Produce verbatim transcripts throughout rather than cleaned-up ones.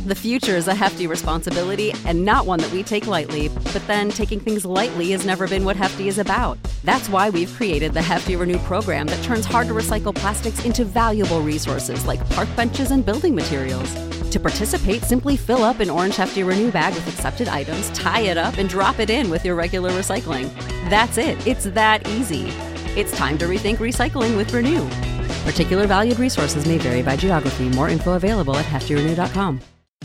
The future is a hefty responsibility and not one that we take lightly, but then taking things lightly has never been what Hefty is about. That's why we've created the Hefty Renew program that turns hard-to-recycle plastics into valuable resources like park benches and building materials. To participate, simply fill up an orange Hefty Renew bag with accepted items, tie it up, and drop it in with your regular recycling. That's it. It's that easy. It's time to rethink recycling with Renew. Particular valued resources may vary by geography. More info available at hefty renew dot com.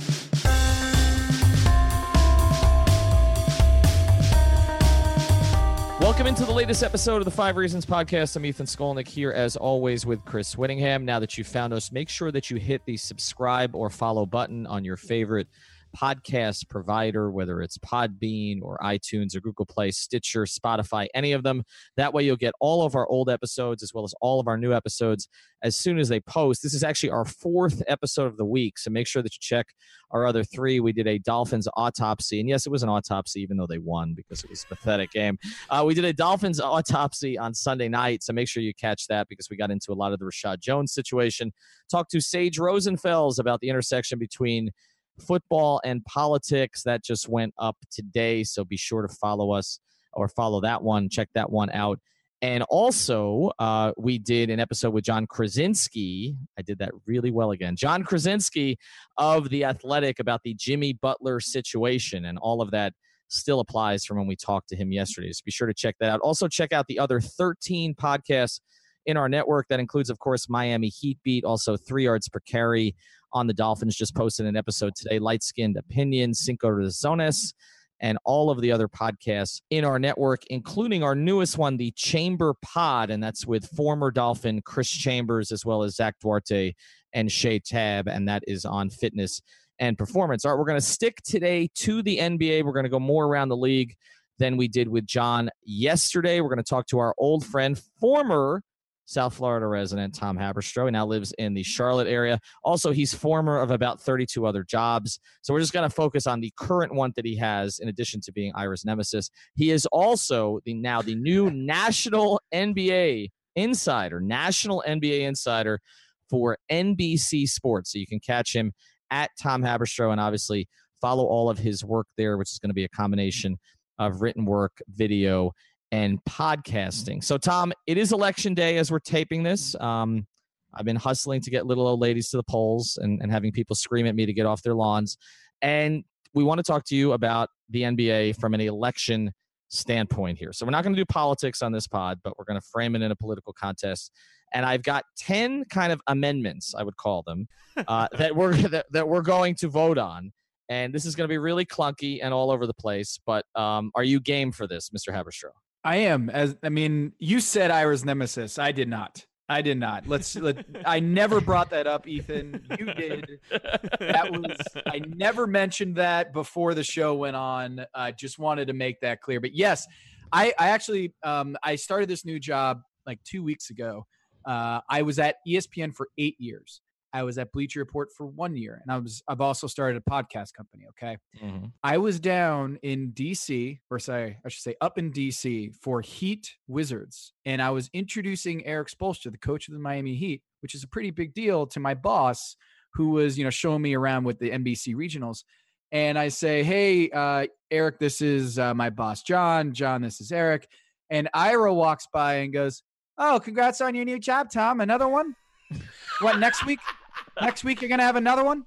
Welcome into the latest episode of the Five Reasons Podcast. I'm Ethan Skolnick here, as always, with Chris Whittingham. Now that you've found us, make sure that you hit the subscribe or follow button on your favorite podcast provider, whether it's Podbean or iTunes or Google Play, Stitcher, Spotify, any of them. That way you'll get all of our old episodes as well as all of our new episodes as soon as they post. This is actually our fourth episode of the week, so make sure that you check our other three. We did a Dolphins autopsy, and yes, it was an autopsy, even though they won because it was a pathetic game. Uh, we did a Dolphins autopsy on Sunday night, so make sure you catch that because we got into a lot of the Rashad Jones situation. Talked to Sage Rosenfels about the intersection between football and politics. That just went up today, so be sure to follow us or follow that one. Check that one out. And also, uh, we did an episode with John Krasinski. I did that really well again. John Krasinski of The Athletic about the Jimmy Butler situation, and all of that still applies from when we talked to him yesterday. So be sure to check that out. Also, check out the other thirteen podcasts in our network. That includes, of course, Miami Heat Beat, also Three Yards Per Carry on the Dolphins. Just posted an episode today. Light Skinned Opinion, Cinco Razones, and all of the other podcasts in our network, including our newest one, the Chamber Pod, and that's with former Dolphin Chris Chambers as well as Zach Duarte and Shay Tab, and that is on fitness and performance. All right, we're going to stick today to the N B A. We're going to go more around the league than we did with John yesterday. We're going to talk to our old friend, former South Florida resident Tom Haberstroh. He now lives in the Charlotte area. Also, he's former of about thirty-two other jobs. So we're just going to focus on the current one that he has, in addition to being Ira's nemesis. He is also the now the new national N B A insider, national N B A insider for N B C Sports. So you can catch him at Tom Haberstroh and obviously follow all of his work there, which is going to be a combination of written work, video, and podcasting. So, Tom, it is election day as we're taping this. Um, I've been hustling to get little old ladies to the polls and, and having people scream at me to get off their lawns. And we want to talk to you about the N B A from an election standpoint here. So we're not going to do politics on this pod, but we're going to frame it in a political contest. And I've got ten kind of amendments, I would call them, uh, that we're that, that we're going to vote on. And this is going to be really clunky and all over the place. But um, are you game for this, Mister Haberstroh? I am. As I mean, you said Ira's nemesis. I did not. I did not. Let's. Let, I never brought that up, Ethan. You did. That was. I never mentioned that before the show went on. I just wanted to make that clear. But yes, I. I actually. Um. I started this new job like two weeks ago. Uh. I was at E S P N for eight years. I was at Bleacher Report for one year, and I was. I've also started a podcast company. Okay, mm-hmm. I was down in D C, or sorry, I should say up in D C for Heat Wizards, and I was introducing Eric Spoelstra, the coach of the Miami Heat, which is a pretty big deal, to my boss, who was you know showing me around with the N B C regionals. And I say, "Hey, uh, Eric, this is uh, my boss, John. John, this is Eric." And Ira walks by and goes, "Oh, congrats on your new job, Tom. Another one? What, next week?" Next week, you're going to have another one?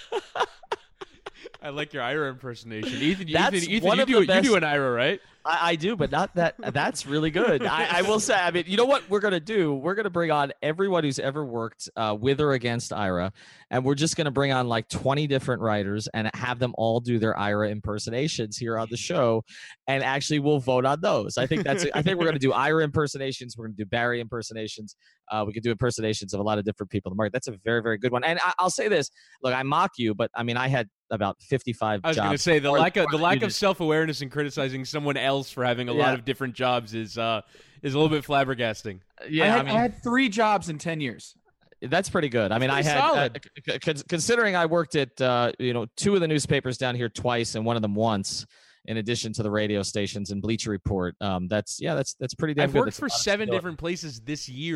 I like your Ira impersonation. Ethan, That's Ethan, Ethan one you, of do, the best... you do an Ira, right? I, I do, but not that. That's really good. I, I will say, I mean, you know what we're going to do? We're going to bring on everyone who's ever worked uh, with or against Ira, and we're just going to bring on like twenty different writers and have them all do their Ira impersonations here on the show, and actually we'll vote on those. I think that's. I think we're going to do Ira impersonations. We're going to do Barry impersonations. Uh, we could do impersonations of a lot of different people in the market. That's a very, very good one. And I, I'll say this. Look, I mock you, but I mean, I had about fifty-five I was jobs. going to say the or, lack of the lack of just, self-awareness and criticizing someone else for having a yeah. lot of different jobs is uh is a little bit flabbergasting. Yeah, I had, I, mean, I had three jobs in ten years. That's pretty good. I mean, I had uh, c- c- considering I worked at uh, you know two of the newspapers down here twice and one of them once, in addition to the radio stations and Bleacher Report. Um, that's yeah, that's that's pretty damn I've good. worked that's for seven different places this year.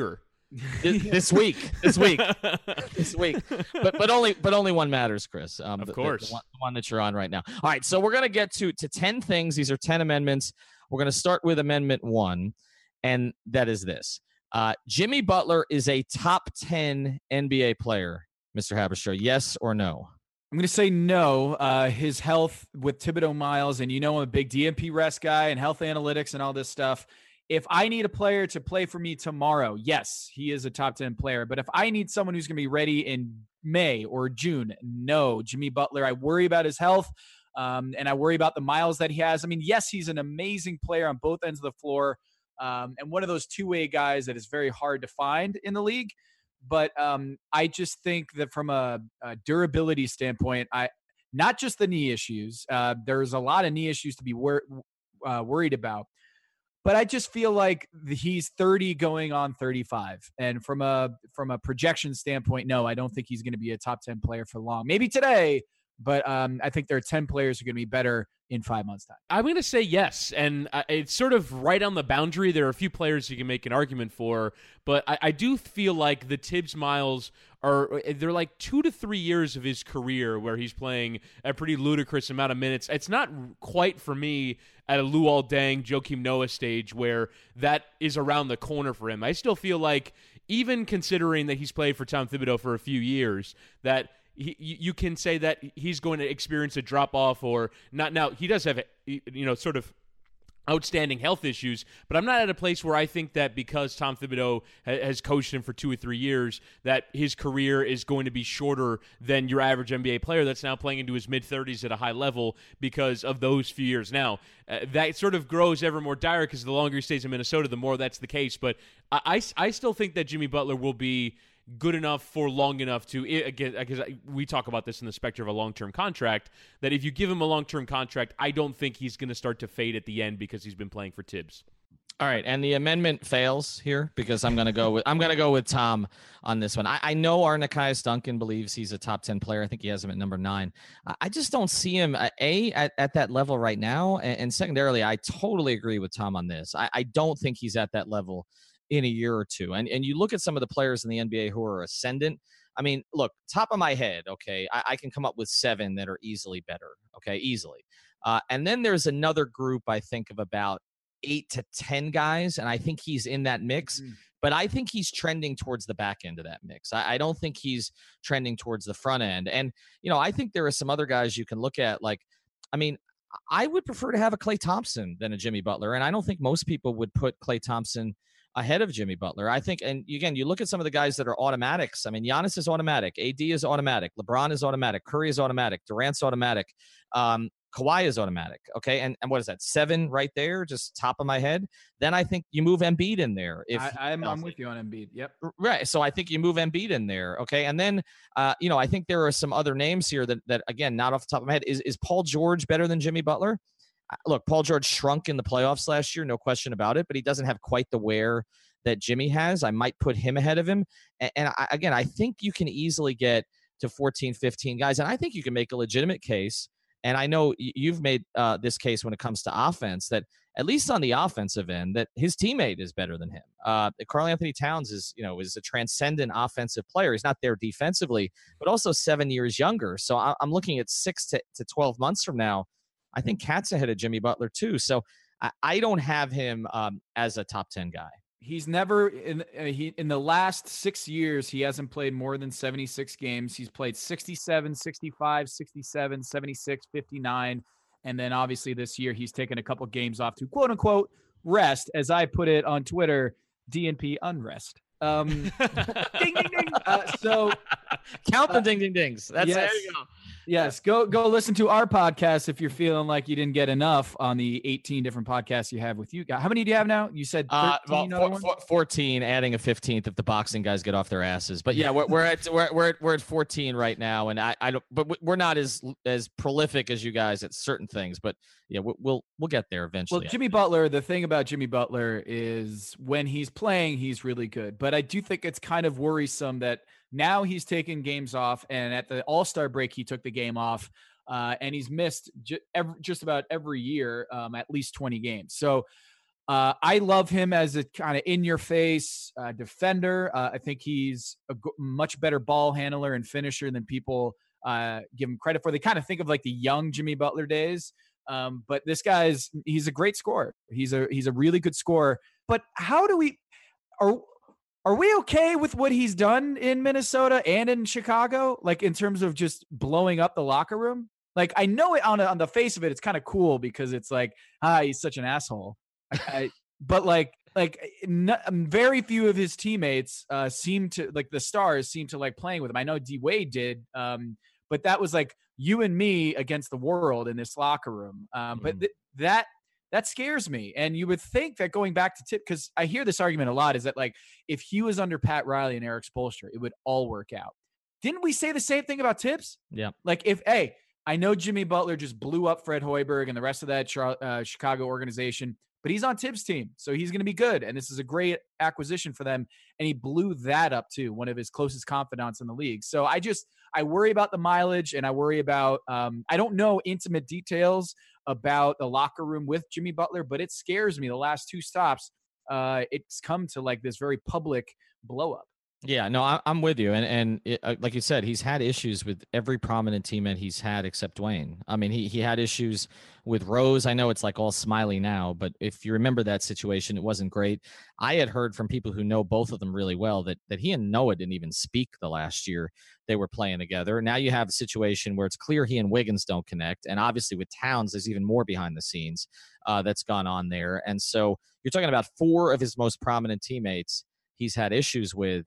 this, this week, this week, this week. But but only but only one matters, Chris. Um, of the, course, the, the, one, the one that you're on right now. All right, so we're gonna get to to ten things. These are ten amendments. We're gonna start with Amendment One, and that is this: uh, Jimmy Butler is a top ten N B A player. Mister Haberstroh, yes or no? I'm going to say no. Uh, his health with Thibodeau Miles, and you know I'm a big D M P rest guy and health analytics and all this stuff. If I need a player to play for me tomorrow, yes, he is a top ten player. But if I need someone who's going to be ready in May or June, no. Jimmy Butler, I worry about his health, um, and I worry about the miles that he has. I mean, yes, he's an amazing player on both ends of the floor, um, and one of those two-way guys that is very hard to find in the league. But um, I just think that from a, a durability standpoint, I not just the knee issues. Uh, there's a lot of knee issues to be wor- uh, worried about. But I just feel like he's thirty going on thirty-five. And from a from a projection standpoint, no, I don't think he's going to be a top ten player for long. Maybe today, but um, I think there are ten players who are going to be better in five months' time. I'm going to say yes, and uh, it's sort of right on the boundary. There are a few players you can make an argument for, but I, I do feel like the Tibbs Miles are they're like two to three years of his career where he's playing a pretty ludicrous amount of minutes. It's not quite for me at a Luol Deng, Joakim Noah stage where that is around the corner for him. I still feel like, even considering that he's played for Tom Thibodeau for a few years, that He, you can say that he's going to experience a drop-off or not. Now, he does have, you know, sort of outstanding health issues, but I'm not at a place where I think that because Tom Thibodeau ha- has coached him for two or three years, that his career is going to be shorter than your average N B A player that's now playing into his mid-thirties at a high level because of those few years. Now, uh, that sort of grows ever more dire because the longer he stays in Minnesota, the more that's the case. But I, I, I still think that Jimmy Butler will be good enough for long enough to, again, because we talk about this in the specter of a long-term contract, that if you give him a long-term contract, I don't think he's going to start to fade at the end because he's been playing for Tibbs. All right, and the amendment fails here because I'm going to go with I'm going to go with Tom on this one. I, I know our Nekias Duncan believes he's a top ten player. I think he has him at number nine. I just don't see him uh, a at, at that level right now, and, and secondarily, I totally agree with Tom on this. I, I don't think he's at that level in a year or two. And and you look at some of the players in the N B A who are ascendant. I mean, look, top of my head, okay, I, I can come up with seven that are easily better, okay, easily. Uh, and then there's another group I think of about eight to ten guys, and I think he's in that mix. Mm-hmm. But I think he's trending towards the back end of that mix. I, I don't think he's trending towards the front end. And, you know, I think there are some other guys you can look at, like, I mean, I would prefer to have a Klay Thompson than a Jimmy Butler, and I don't think most people would put Klay Thompson ahead of Jimmy Butler. I think, and again, you look at some of the guys that are automatics. I mean, Giannis is automatic. A D is automatic. LeBron is automatic. Curry is automatic. Durant's automatic. Um, Kawhi is automatic. Okay. And, and what is that? Seven right there, just top of my head. Then I think you move Embiid in there. If I, I'm, I'm with you on Embiid. Yep. Right. So I think you move Embiid in there. Okay. And then, uh, you know, I think there are some other names here that, that again, not off the top of my head. Is, is Paul George better than Jimmy Butler? Look, Paul George shrunk in the playoffs last year, no question about it, but he doesn't have quite the wear that Jimmy has. I might put him ahead of him. And, and I, again, I think you can easily get to fourteen, fifteen guys. And I think you can make a legitimate case. And I know you've made uh, this case when it comes to offense, that at least on the offensive end, that his teammate is better than him. Uh, Karl Anthony Towns is, you know, is a transcendent offensive player. He's not there defensively, but also seven years younger. So I, I'm looking at six to, to twelve months from now. I think Cat's ahead of Jimmy Butler too. So I, I don't have him um, as a top ten guy. He's never in uh, he in the last six years, he hasn't played more than seventy-six games. He's played sixty-seven, sixty-five, sixty-seven, seventy-six, fifty-nine. And then obviously this year he's taken a couple games off to quote unquote rest, as I put it on Twitter, D N P unrest. Um, ding, ding, ding. Uh, so count the uh, ding, ding, dings. That's yes. There you go. Yes, go go listen to our podcast if you're feeling like you didn't get enough on the eighteen different podcasts you have with you guys. How many do you have now? You said thirteen. Uh, well, four, four, fourteen, adding a fifteenth if the boxing guys get off their asses. But yeah, we're, we're at we're we're at, we're at fourteen right now, and I I don't. But we're not as as prolific as you guys at certain things. But yeah, we'll we'll get there eventually. Well, Jimmy Butler. The thing about Jimmy Butler is when he's playing, he's really good. But I do think it's kind of worrisome that now he's taken games off, and at the All-Star break, he took the game off. Uh, and he's missed ju- every, just about every year, um, at least twenty games. So Uh, I love him as a kind of in-your-face uh, defender. Uh, I think he's a g- much better ball handler and finisher than people uh, give him credit for. They kind of think of like the young Jimmy Butler days, um, but this guy's he's a great scorer. He's a he's a really good scorer. But how do we are are we okay with what he's done in Minnesota and in Chicago? Like in terms of just blowing up the locker room? Like I know it on a, on the face of it, it's kind of cool because it's like ah he's such an asshole. I, but like, like not, very few of his teammates uh, seem to like the stars seem to like playing with him. I know D Wade did, um, but that was like you and me against the world in this locker room. Um, but th- that that scares me. And you would think that going back to Tip, because I hear this argument a lot, is that like if he was under Pat Riley and Eric Spoelstra, it would all work out. Didn't we say the same thing about Tibbs? Yeah. Like if hey, I know Jimmy Butler just blew up Fred Hoiberg and the rest of that uh, Chicago organization. But he's on Tibbs' team, so he's going to be good. And this is a great acquisition for them. And he blew that up, too, one of his closest confidants in the league. So I just – I worry about the mileage, and I worry about um, – I don't know intimate details about the locker room with Jimmy Butler, but it scares me. The last two stops, uh, it's come to, like, this very public blow-up. Yeah, no, I, I'm with you. And and it, uh, like you said, he's had issues with every prominent teammate he's had except Dwayne. I mean, he he had issues with Rose. I know it's like all smiley now, but if you remember that situation, it wasn't great. I had heard from people who know both of them really well that that he and Noah didn't even speak the last year they were playing together. Now you have a situation where it's clear he and Wiggins don't connect. And obviously with Towns, there's even more behind the scenes uh, that's gone on there. And so you're talking about four of his most prominent teammates he's had issues with.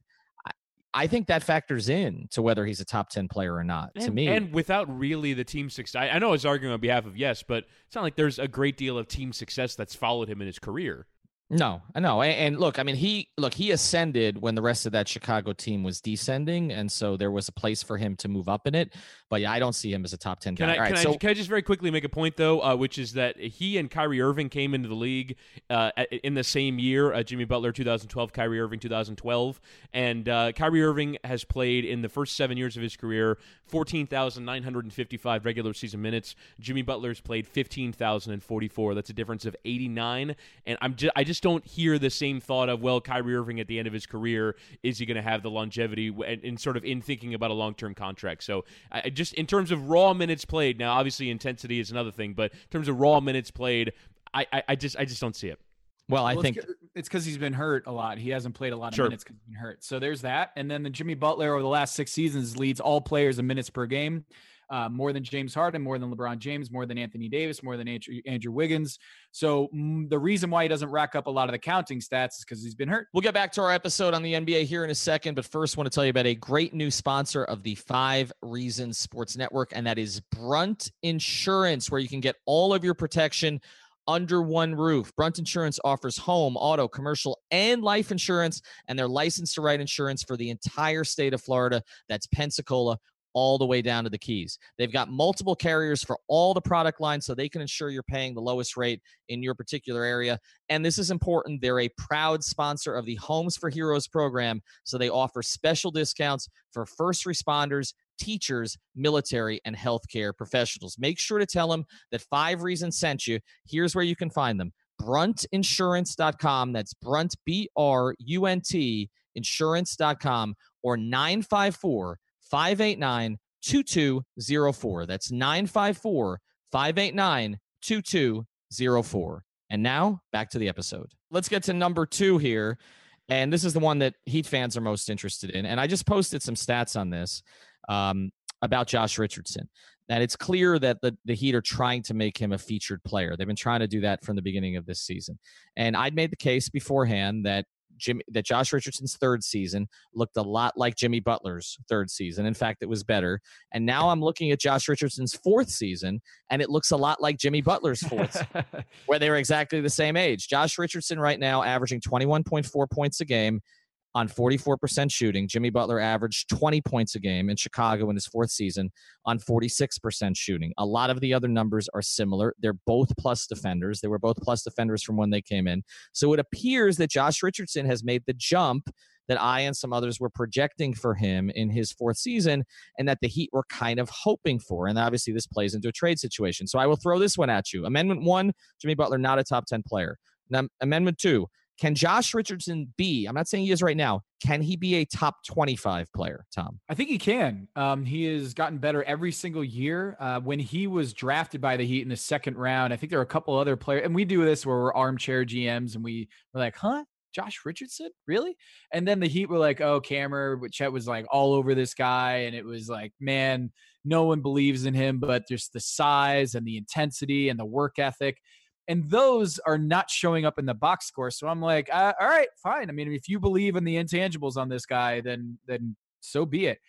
I think that factors in to whether he's a top ten player or not, and, to me. And without really the team success, I, I know I was arguing on behalf of yes, but it's not like there's a great deal of team success that's followed him in his career. No, I know. And, and look, I mean, he look, he ascended when the rest of that Chicago team was descending. And so there was a place for him to move up in it. But yeah, I don't see him as a top ten can guy. I, All can, right, I, so, can I just very quickly make a point, though, uh, which is that he and Kyrie Irving came into the league uh, in the same year, uh, Jimmy Butler two thousand twelve, Kyrie Irving two thousand twelve. And uh, Kyrie Irving has played in the first seven years of his career fourteen thousand nine hundred fifty-five regular season minutes. Jimmy Butler's played fifteen thousand forty-four. That's a difference of eighty-nine. And I'm just, I just don't hear this same thought of, well, Kyrie Irving at the end of his career, is he going to have the longevity and, and sort of in thinking about a long-term contract? So I just, in terms of raw minutes played, now obviously intensity is another thing, but in terms of raw minutes played, I, I, I just I just don't see it. well, I well, think it's because he's been hurt a lot. He hasn't played a lot of Sure. minutes because he's been hurt. So there's that. And then the Jimmy Butler over the last six seasons leads all players in minutes per game. Uh, more than James Harden, more than LeBron James, more than Anthony Davis, more than Andrew, Andrew Wiggins. So mm, the reason why he doesn't rack up a lot of the counting stats is because he's been hurt. we'll get back to our episode on the N B A here in a second. But first, I want to tell you about a great new sponsor of the Five Reasons Sports Network, and that is Brunt Insurance, where you can get all of your protection under one roof. Brunt Insurance offers home, auto, commercial, and life insurance, and they're licensed to write insurance for the entire state of Florida. That's Pensacola, all the way down to the Keys. They've got multiple carriers for all the product lines, so they can ensure you're paying the lowest rate in your particular area. And this is important. They're a proud sponsor of the Homes for Heroes program, so they offer special discounts for first responders, teachers, military, and healthcare professionals. Make sure to tell them that Five Reasons sent you. Here's where you can find them. brunt insurance dot com. That's Brunt, B R U N T, insurance dot com, or nine five four, five eight nine, two two zero four. That's nine five four, five eight nine, two two zero four. And now back to the episode. Let's get to number two here. And this is the one that Heat fans are most interested in. And I just posted some stats on this um, about Josh Richardson. And it's clear that the, the Heat are trying to make him a featured player. They've been trying to do that from the beginning of this season. And I'd made the case beforehand that Jimmy, that Josh Richardson's third season looked a lot like Jimmy Butler's third season. In fact, it was better. And now I'm looking at Josh Richardson's fourth season, and it looks a lot like Jimmy Butler's fourth, where they were exactly the same age. Josh Richardson right now averaging twenty-one point four points a game on forty-four percent shooting. Jimmy Butler averaged twenty points a game in Chicago in his fourth season on forty-six percent shooting. A lot of the other numbers are similar. They're both plus defenders. They were both plus defenders from when they came in. So it appears that Josh Richardson has made the jump that I and some others were projecting for him in his fourth season, and that the Heat were kind of hoping for. And obviously this plays into a trade situation. So I will throw this one at you. Amendment one, Jimmy Butler, not a top ten player. Now, amendment two, can Josh Richardson be, I'm not saying he is right now, can he be a top twenty-five player, Tom? I think he can. Um, he has gotten better every single year. Uh, when he was drafted by the Heat in the second round, I think there are a couple other players, and we do this where we're armchair G Ms and we were like, huh? Josh Richardson? Really? And then the Heat were like, oh, Cameron, but Chet was like all over this guy. And it was like, man, no one believes in him, but there's the size and the intensity and the work ethic. And those are not showing up in the box score. So I'm like, uh, all right, fine. I mean, if you believe in the intangibles on this guy, then then so be it.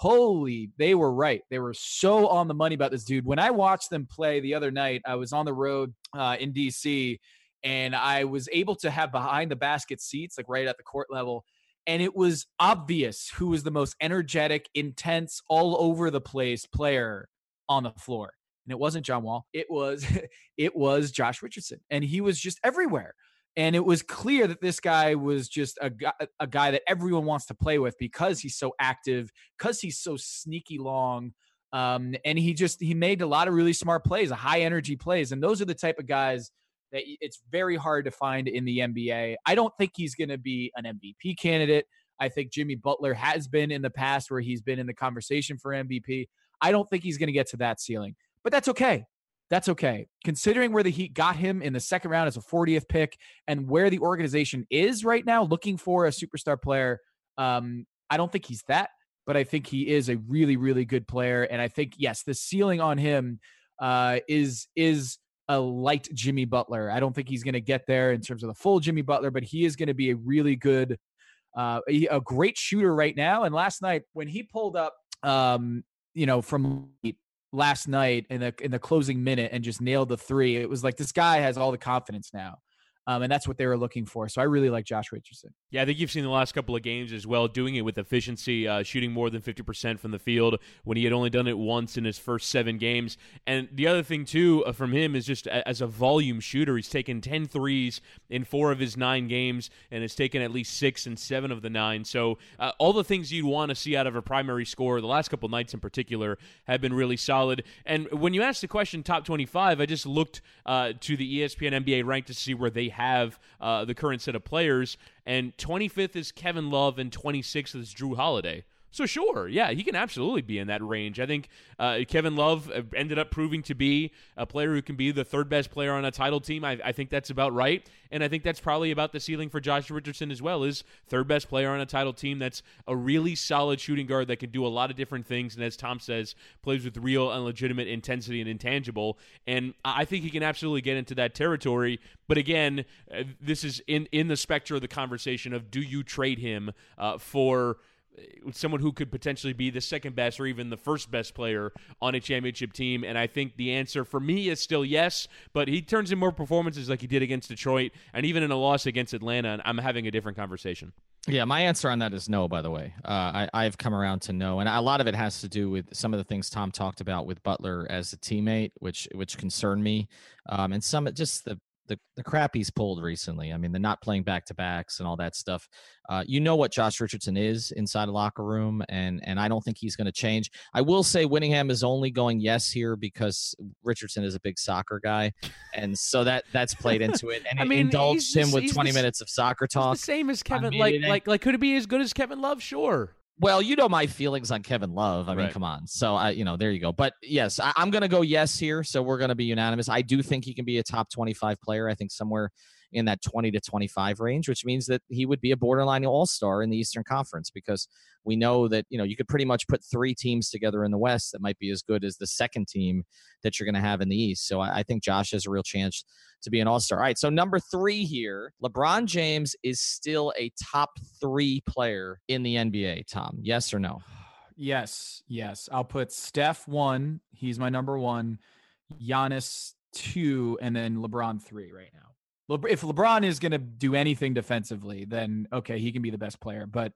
Holy, they were right. They were so on the money about this dude. When I watched them play the other night, I was on the road uh, in D C, and I was able to have behind the basket seats, like right at the court level. And it was obvious who was the most energetic, intense, all over the place player on the floor. And it wasn't John Wall. It was, it was Josh Richardson. And he was just everywhere. And it was clear that this guy was just a guy, a guy that everyone wants to play with because he's so active, because he's so sneaky long. Um, and he just, he made a lot of really smart plays, high energy plays. And those are the type of guys that it's very hard to find in the N B A. I don't think he's going to be an M V P candidate. I think Jimmy Butler has been in the past where he's been in the conversation for M V P. I don't think he's going to get to that ceiling, but that's okay. That's okay. Considering where the Heat got him in the second round as a fortieth pick and where the organization is right now looking for a superstar player, um, I don't think he's that, but I think he is a really, really good player. And I think, yes, the ceiling on him uh, is is a light Jimmy Butler. I don't think he's going to get there in terms of the full Jimmy Butler, but he is going to be a really good, uh, a, a great shooter right now. And last night when he pulled up, um, you know, from last night in the in the closing minute and just nailed the three, it was like this guy has all the confidence now. Um, and that's what they were looking for. So I really like Josh Richardson. Yeah, I think you've seen the last couple of games as well, doing it with efficiency, uh, shooting more than fifty percent from the field when he had only done it once in his first seven games. And the other thing, too, uh, from him is just a, as a volume shooter, he's taken ten threes in four of his nine games and has taken at least six in seven of the nine. So uh, all the things you'd want to see out of a primary scorer, the last couple nights in particular, have been really solid. And when you asked the question, top twenty-five, I just looked uh, to the E S P N N B A rank to see where they have uh, the current set of players, and twenty-fifth is Kevin Love and twenty-sixth is Drew Holiday. So sure, yeah, he can absolutely be in that range. I think uh, Kevin Love ended up proving to be a player who can be the third best player on a title team. I, I think that's about right, and I think that's probably about the ceiling for Josh Richardson as well, is third best player on a title team that's a really solid shooting guard that can do a lot of different things, and as Tom says, plays with real and legitimate intensity and intangible, and I think he can absolutely get into that territory. But again, uh, this is in, in the spectrum of the conversation of, do you trade him uh, for someone who could potentially be the second best or even the first best player on a championship team? And I think the answer for me is still yes, but he turns in more performances like he did against Detroit and even in a loss against Atlanta, and I'm having a different conversation. Yeah, my answer on that is no, by the way. Uh, I, I've come around to no, and a lot of it has to do with some of the things Tom talked about with Butler as a teammate, which which concern me, um, and some just the The, the crap he's pulled recently. I mean, the not playing back-to-backs and all that stuff. Uh, you know what Josh Richardson is inside a locker room, and and I don't think he's going to change. I will say Winningham is only going yes here because Richardson is a big soccer guy, and so that that's played into it. And I it mean, indulged him just, with twenty the, minutes of soccer talk. The same as Kevin. I mean, like, it, like, like, could it be as good as Kevin Love? Sure. Well, you know my feelings on Kevin Love. I mean, right. come on. So, I, you know, there you go. But yes, I, I'm going to go yes here. So we're going to be unanimous. I do think he can be a top twenty-five player. I think somewhere in that twenty to twenty-five range, which means that he would be a borderline all-star in the Eastern Conference, because we know that, you know, you could pretty much put three teams together in the West that might be as good as the second team that you're going to have in the East. So I, I think Josh has a real chance to be an all-star. All right, so number three here, LeBron James is still a top three player in the N B A, Tom. Yes or no? Yes, yes. I'll put Steph one. He's my number one. Giannis two, and then LeBron three right now. Le- if LeBron is going to do anything defensively, then okay, he can be the best player. But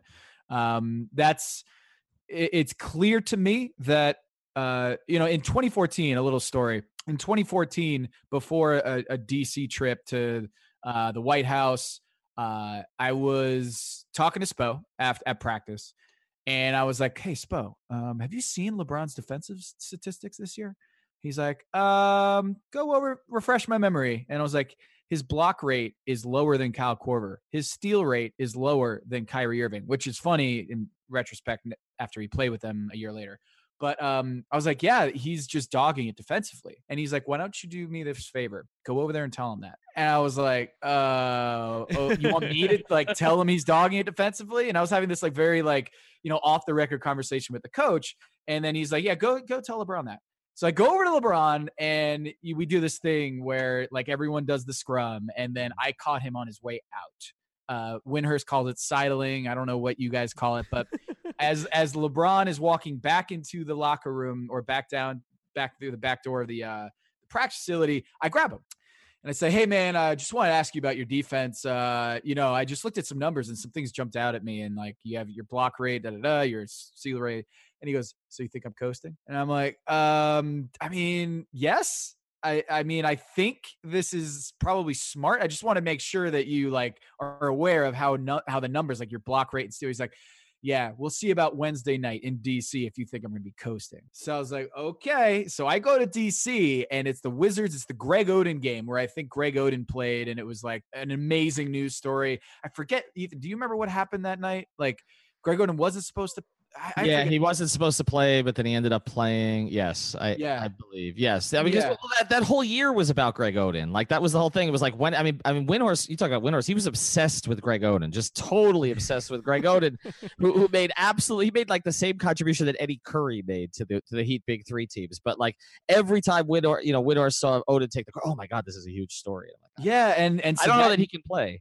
um, that's it, it's clear to me that uh, you know, in twenty fourteen, a little story. In twenty fourteen, before a, a D C trip to uh, the White House, uh, I was talking to Spo after at practice, and I was like, "Hey, Spo, um, have you seen LeBron's defensive statistics this year?" He's like, um, "Go over, refresh my memory." And I was like, his block rate is lower than Kyle Korver. His steal rate is lower than Kyrie Irving, which is funny in retrospect after he played with them a year later. But um, I was like, yeah, he's just dogging it defensively. And he's like, why don't you do me this favor? Go over there and tell him that. And I was like, uh, oh, you want me to like tell him he's dogging it defensively? And I was having this like very like, you know, off the record conversation with the coach. And then he's like, yeah, go, go tell LeBron that. So I go over to LeBron and we do this thing where like everyone does the scrum. And then I caught him on his way out. Uh, Windhurst called it sidling. I don't know what you guys call it, but as as LeBron is walking back into the locker room or back down, back through the back door of the, uh, the practice facility, I grab him and I say, hey, man, I uh, just want to ask you about your defense. Uh, you know, I just looked at some numbers and some things jumped out at me. And like, you have your block rate, da da da, your steal rate. And he goes, so you think I'm coasting? And I'm like, um, I mean, yes. I, I mean, I think this is probably smart. I just want to make sure that you like are aware of how no, how the numbers, like your block rate and steal. He's like, yeah, we'll see about Wednesday night in D C if you think I'm going to be coasting. So I was like, okay. So I go to D C and it's the Wizards. It's the Greg Oden game where I think Greg Oden played. And it was like an amazing news story. I forget, Ethan, do you remember what happened that night? Like Greg Oden wasn't supposed to. I, yeah, I he wasn't supposed to play, but then he ended up playing. Yes, I yeah. I believe. Yes, I mean, yeah. well, that, that whole year was about Greg Oden. Like that was the whole thing. It was like when I mean, I mean, Windhorst. You talk about Windhorst. He was obsessed with Greg Oden, just totally obsessed with Greg Oden, who, who made absolutely he made like the same contribution that Eddie Curry made to the to the Heat Big Three teams. But like every time Windhorst, you know, Windhorst saw Oden take the oh my god, this is a huge story. I'm like, yeah, and and so I don't that, know that he can play.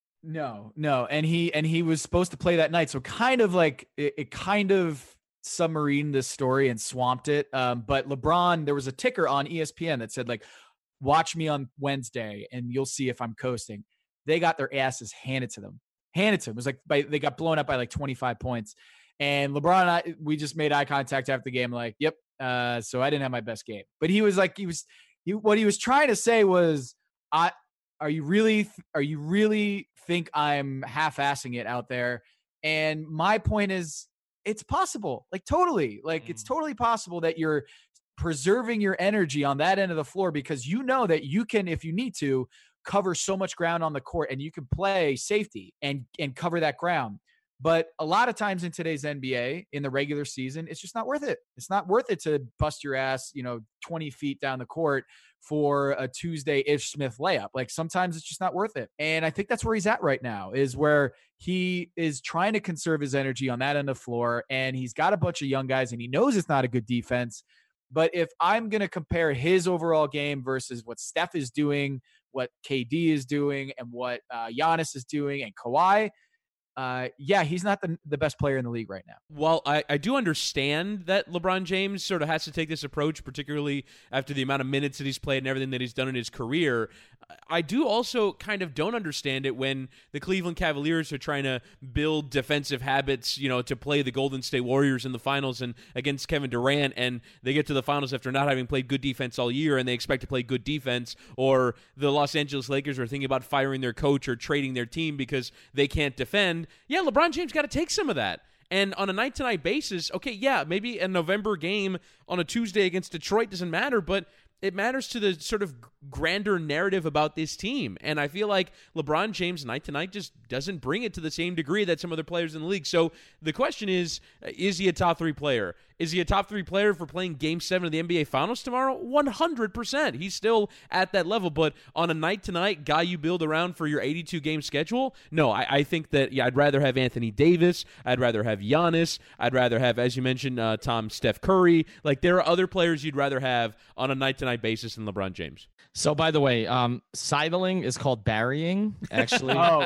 No, no, and he and he was supposed to play that night, so kind of like it, it kind of. submarined this story and swamped it. Um, but LeBron, there was a ticker on E S P N that said like, watch me on Wednesday and you'll see if I'm coasting. They got their asses handed to them, handed to them. It was like, by, they got blown up by like twenty-five points. And LeBron and I, we just made eye contact after the game. Like, yep. Uh, so I didn't have my best game, but he was like, he was, he, what he was trying to say was, I, are you really, are you really think I'm half-assing it out there? And my point is, it's possible, like totally, like mm. it's totally possible that you're preserving your energy on that end of the floor because you know that you can, if you need to, cover so much ground on the court and you can play safety and, and cover that ground. But a lot of times in today's N B A, in the regular season, it's just not worth it. It's not worth it to bust your ass, you know, twenty feet down the court for a Tuesday Ish Smith layup. Like sometimes it's just not worth it. And I think that's where he's at right now, is where he is trying to conserve his energy on that end of the floor. And he's got a bunch of young guys and he knows it's not a good defense. But if I'm going to compare his overall game versus what Steph is doing, what K D is doing, and what uh, Giannis is doing, and Kawhi, Uh, yeah, he's not the, the best player in the league right now. Well, I, I do understand that LeBron James sort of has to take this approach, particularly after the amount of minutes that he's played and everything that he's done in his career. I do also kind of don't understand it when the Cleveland Cavaliers are trying to build defensive habits, you know, to play the Golden State Warriors in the finals and against Kevin Durant, and they get to the finals after not having played good defense all year and they expect to play good defense, or the Los Angeles Lakers are thinking about firing their coach or trading their team because they can't defend. Yeah, LeBron James got to take some of that. And on a night-to-night basis, okay, yeah, maybe a November game on a Tuesday against Detroit doesn't matter, but it matters to the sort of grander narrative about this team. And I feel like LeBron James night to night just doesn't bring it to the same degree that some other players in the league. So the question is, is he a top three player? Is he a top three player for playing game seven of the N B A Finals tomorrow? one hundred percent. He's still at that level. But on a night-to-night guy you build around for your eighty-two game schedule, no, I, I think that yeah, I'd rather have Anthony Davis. I'd rather have Giannis. I'd rather have, as you mentioned, uh, Tom, Steph Curry. Like, there are other players you'd rather have on a night-to-night basis than LeBron James. So, by the way, um, sidling is called burying, actually. Oh,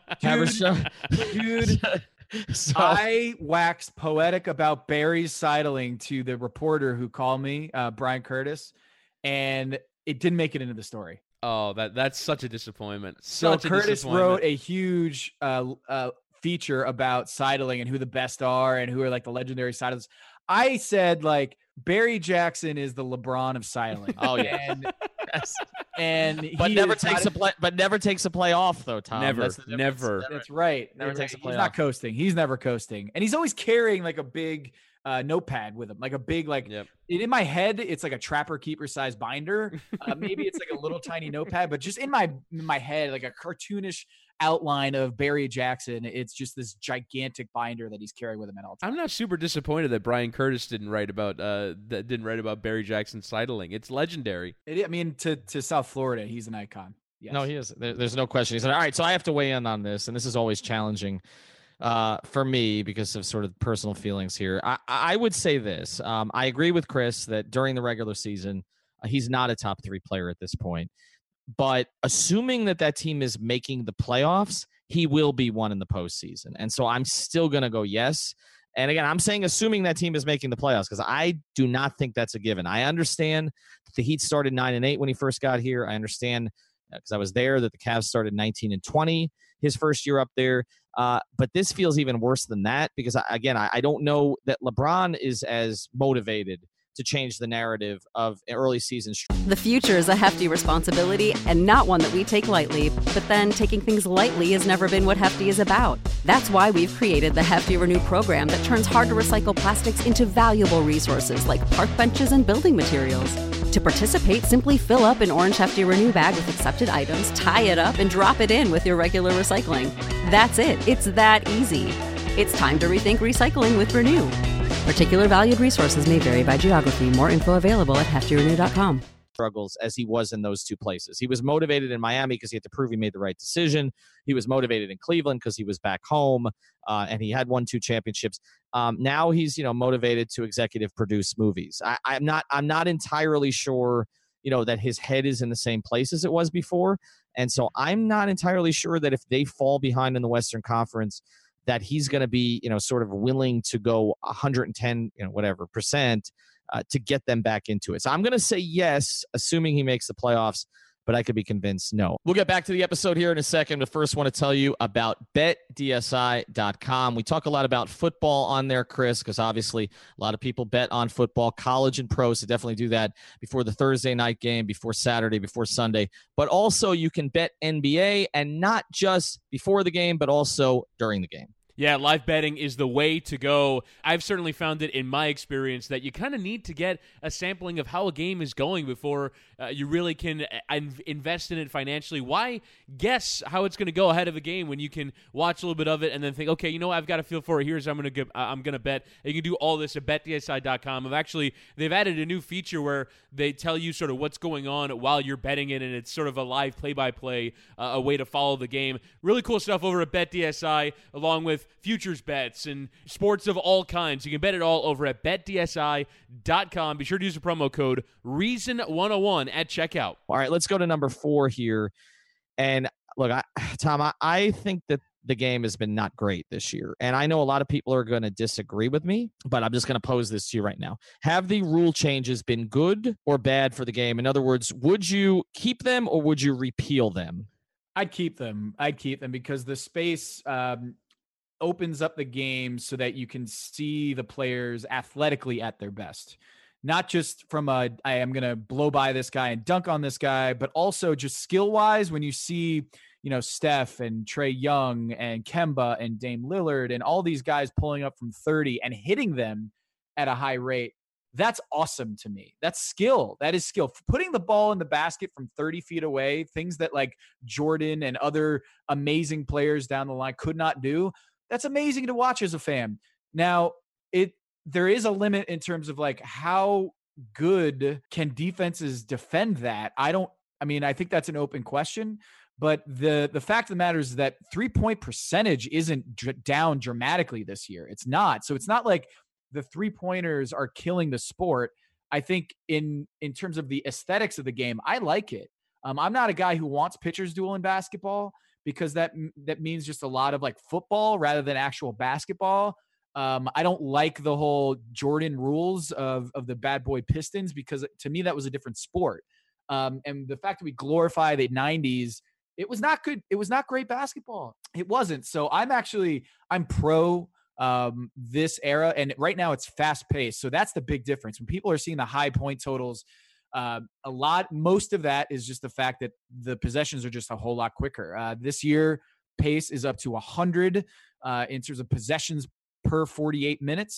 dude, dude. So, I waxed poetic about Barry's sidling to the reporter who called me, uh, Brian Curtis, and it didn't make it into the story. Oh, that that's such a disappointment. So Such a Curtis disappointment. wrote a huge uh, uh, feature about sidling and who the best are and who are like the legendary sidlers. I said like Barry Jackson is the LeBron of sidling. Oh yeah, and, yes. and but he never is takes not- a play. But never takes a play off though, Tom. Never, That's the difference. never. That's right. Never Never takes a He's play not off. coasting. He's never coasting, and he's always carrying like a big uh, notepad with him, like a big, like Yep. in my head, it's like a trapper keeper size binder. Uh, maybe it's like a little tiny notepad, but just in my in my head, like a cartoonish outline of Barry Jackson. It's just this gigantic binder that he's carrying with him at all times. I'm not super disappointed that Brian Curtis didn't write about uh that didn't write about Barry Jackson sidling. It's legendary. It, I mean, to to South Florida, he's an icon. Yes. No, he is. There, there's no question. He said, all right, so I have to weigh in on this, and this is always challenging uh, for me because of sort of personal feelings here. I, I would say this. Um, I agree with Chris that during the regular season, uh, he's not a top three player at this point. But assuming that that team is making the playoffs, he will be one in the postseason. And so I'm still going to go yes. And again, I'm saying assuming that team is making the playoffs because I do not think that's a given. I understand that the Heat started nine and eight when he first got here. I understand because I was there that the Cavs started nineteen and twenty his first year up there. Uh, but this feels even worse than that because, I, again, I, I don't know that LeBron is as motivated to change the narrative of early season. The future is a hefty responsibility and not one that we take lightly. But then taking things lightly has never been what Hefty is about. That's why we've created the Hefty Renew program that turns hard to recycle plastics into valuable resources like park benches and building materials. To participate, simply fill up an orange Hefty Renew bag with accepted items, tie it up, and drop it in with your regular recycling. That's it. It's that easy. It's time to rethink recycling with Renew. Particular valued resources may vary by geography. More info available at hefty renew dot com. Struggles as he was in those two places. He was motivated in Miami because he had to prove he made the right decision. He was motivated in Cleveland because he was back home uh, and he had won two championships. Um, now he's, you know, motivated to executive produce movies. I, I'm not, I'm not entirely sure, you know, that his head is in the same place as it was before. And so I'm not entirely sure that if they fall behind in the Western Conference, that he's going to be, you know, sort of willing to go one hundred ten, you know, whatever percent uh, to get them back into it. So I'm going to say yes, assuming he makes the playoffs, but I could be convinced no. We'll get back to the episode here in a second, but first want to tell you about bet D S I dot com. We talk a lot about football on there, Chris, because obviously a lot of people bet on football, college and pro, so definitely do that before the Thursday night game, before Saturday, before Sunday. But also you can bet N B A, and not just before the game, but also during the game. Yeah, live betting is the way to go. I've certainly found it in my experience that you kind of need to get a sampling of how a game is going before uh, you really can uh, invest in it financially. Why guess how it's going to go ahead of a game when you can watch a little bit of it and then think, okay, you know what, I've got a feel for it. Here's how I'm going to uh, I'm going to bet. And you can do all this at bet D S I dot com. I've actually they've added a new feature where they tell you sort of what's going on while you're betting it, and it's sort of a live play-by-play, uh, a way to follow the game. Really cool stuff over at BetDSI, along with futures bets and sports of all kinds. You can bet it all over at bet D S I dot com. Be sure to use the promo code reason one oh one at checkout. All right, let's go to number four here. And look, I, Tom, I, I think that the game has been not great this year. And I know a lot of people are going to disagree with me, but I'm just going to pose this to you right now. Have the rule changes been good or bad for the game? In other words, would you keep them or would you repeal them? I'd keep them. I'd keep them because the space um, opens up the game so that you can see the players athletically at their best. Not just from a, I am going to blow by this guy and dunk on this guy, but also just skill-wise when you see, you know, Steph and Trae Young and Kemba and Dame Lillard and all these guys pulling up from thirty and hitting them at a high rate. That's awesome to me. That's skill. That is skill. Putting the ball in the basket from thirty feet away, things that like Jordan and other amazing players down the line could not do. That's amazing to watch as a fan. Now, it there is a limit in terms of like how good can defenses defend that. I don't, I mean, I think that's an open question, but the, the fact of the matter is that three point percentage isn't dr- down dramatically this year. It's not. So it's not like the three pointers are killing the sport. I think in, in terms of the aesthetics of the game, I like it. Um, I'm not a guy who wants pitchers duel in basketball because that, that means just a lot of like football rather than actual basketball. Um, I don't like the whole Jordan rules of, of the bad boy Pistons because to me, that was a different sport. Um, and the fact that we glorify the nineties, it was not good. It was not great basketball. It wasn't. So I'm actually, I'm pro um, this era. And right now it's fast paced. So that's the big difference. When people are seeing the high point totals, uh, a lot, most of that is just the fact that the possessions are just a whole lot quicker. Uh, this year pace is up to a hundred uh, in terms of possessions per forty-eight minutes.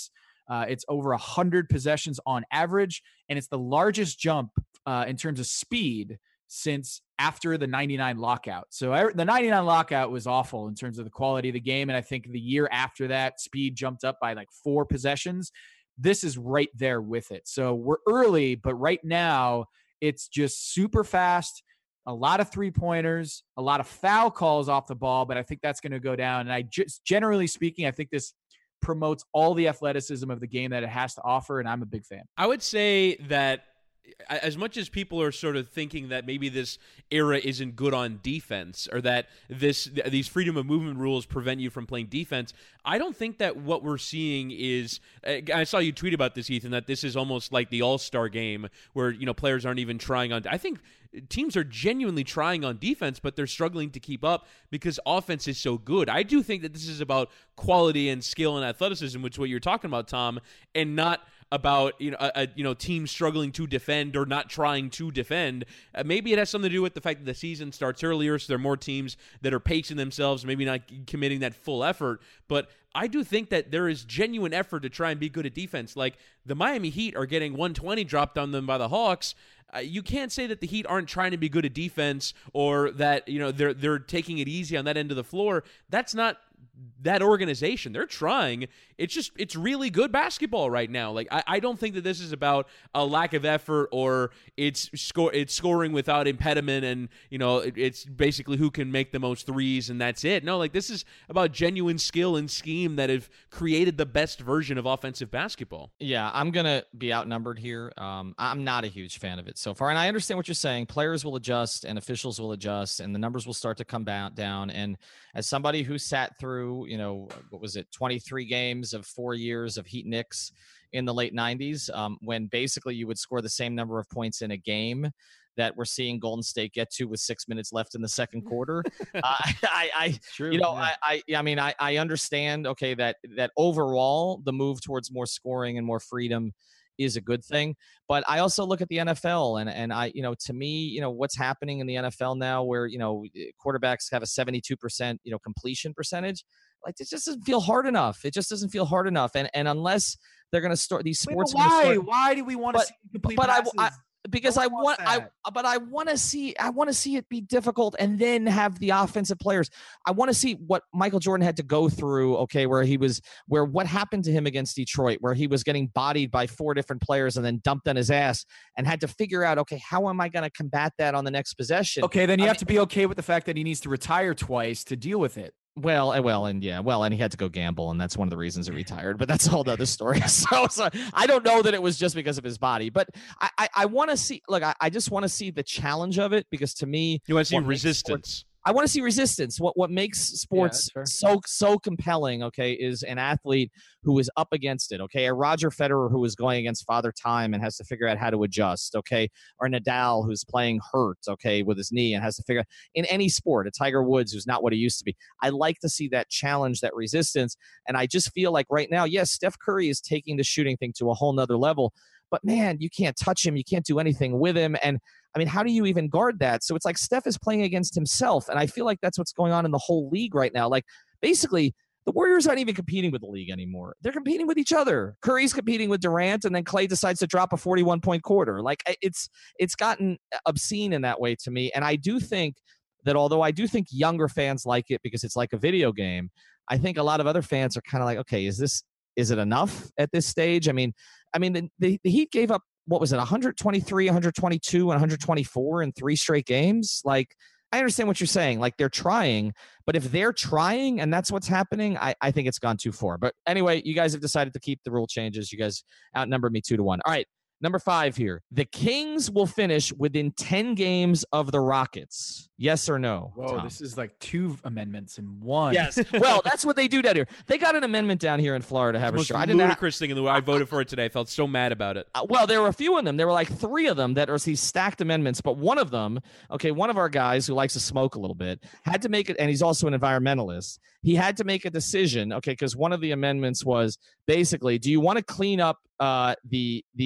Uh, it's over one hundred possessions on average, and it's the largest jump uh, in terms of speed since after the ninety-nine lockout. So I, the ninety-nine lockout was awful in terms of the quality of the game. And I think the year after that, speed jumped up by like four possessions. This is right there with it. So we're early, but right now it's just super fast, a lot of three pointers, a lot of foul calls off the ball, but I think that's going to go down. And I just, generally speaking, I think this promotes all the athleticism of the game that it has to offer. And I'm a big fan. I would say that as much as people are sort of thinking that maybe this era isn't good on defense, or that this these freedom of movement rules prevent you from playing defense, I don't think that what we're seeing is, I saw you tweet about this, Ethan, that this is almost like the all-star game where, you know, players aren't even trying on. I think teams are genuinely trying on defense, but they're struggling to keep up because offense is so good. I do think that this is about quality and skill and athleticism, which is what you're talking about, Tom, and not about, you know, a, a you know team struggling to defend or not trying to defend. Uh, maybe it has something to do with the fact that the season starts earlier, so there are more teams that are pacing themselves, maybe not committing that full effort. But I do think that there is genuine effort to try and be good at defense. Like the Miami Heat are getting one twenty dropped on them by the Hawks. Uh, you can't say that the Heat aren't trying to be good at defense, or that, you know, they're they're taking it easy on that end of the floor. That's not that organization. They're trying. It's just, it's really good basketball right now. Like, I, I don't think that this is about a lack of effort, or it's score it's scoring without impediment, and, you know, it, it's basically who can make the most threes and that's it. No, like, this is about genuine skill and scheme that have created the best version of offensive basketball. Yeah, I'm going to be outnumbered here. Um, I'm not a huge fan of it so far. And I understand what you're saying. Players will adjust and officials will adjust and the numbers will start to come back down. And as somebody who sat through, you know, what was it, twenty-three games of four years of Heat Knicks in the late nineties, um, when basically you would score the same number of points in a game that we're seeing Golden State get to with six minutes left in the second quarter. uh, I, I True, you know, yeah. I, I, I mean, I, I understand, okay, that, that overall the move towards more scoring and more freedom is a good thing. But I also look at the N F L and, and I, you know, to me, you know, what's happening in the N F L now where, you know, quarterbacks have a seventy-two percent, you know, completion percentage. Like, it just doesn't feel hard enough. It just doesn't feel hard enough. And, and unless they're going to start these sports. Wait, why? Start, why do we want to but, see complete but passes? I, I because No I one want, wants I, that. but I want to see, I want to see it be difficult and then have the offensive players. I want to see what Michael Jordan had to go through. Okay. Where he was, where what happened to him against Detroit, where he was getting bodied by four different players and then dumped on his ass and had to figure out, okay, how am I going to combat that on the next possession? Okay, then you I have mean, to be okay with the fact that he needs to retire twice to deal with it. Well, and well, and yeah, well, and he had to go gamble, and that's one of the reasons he retired. But that's a whole other story. So, so I don't know that it was just because of his body, but I, I, I want to see. Look, I, I just want to see the challenge of it because to me, You want to see what makes resistance. sports- I want to see resistance. What what makes sports that's so so compelling, okay, is an athlete who is up against it, okay? A Roger Federer who is going against Father Time and has to figure out how to adjust, okay? Or Nadal who's playing hurt, okay, with his knee and has to figure out in any sport, a Tiger Woods who's not what he used to be. I like to see that challenge, that resistance, and I just feel like right now, yes, Steph Curry is taking the shooting thing to a whole nother level, but man, you can't touch him, you can't do anything with him, and I mean, how do you even guard that? So it's like Steph is playing against himself, and I feel like that's what's going on in the whole league right now. Like, basically, the Warriors aren't even competing with the league anymore. They're competing with each other. Curry's competing with Durant, and then Clay decides to drop a forty-one point quarter. Like, it's it's gotten obscene in that way to me, and I do think that although I do think younger fans like it because it's like a video game, I think a lot of other fans are kind of like, okay, is this is it enough at this stage? I mean, I mean, the, the, the Heat gave up, what was it, one twenty-three, one twenty-two, and one twenty-four in three straight games? Like, I understand what you're saying. Like, they're trying, but if they're trying and that's what's happening, I, I think it's gone too far. But anyway, you guys have decided to keep the rule changes. You guys outnumbered me two to one. All right, number five here. The Kings will finish within ten games of the Rockets. Yes or no? Whoa, Tom? this is like two amendments in one. Yes. Well, that's what they do down here. They got an amendment down here in Florida, The most Habershire. I didn't have, ludicrous thing in the way I voted for it today. I felt so mad about it. Uh, well, there were a few of them. There were like three of them that are these stacked amendments, but one of them, okay, one of our guys who likes to smoke a little bit had to make it, and he's also an environmentalist. He had to make a decision, okay, because one of the amendments was basically, do you want to clean up uh, the the Everglades?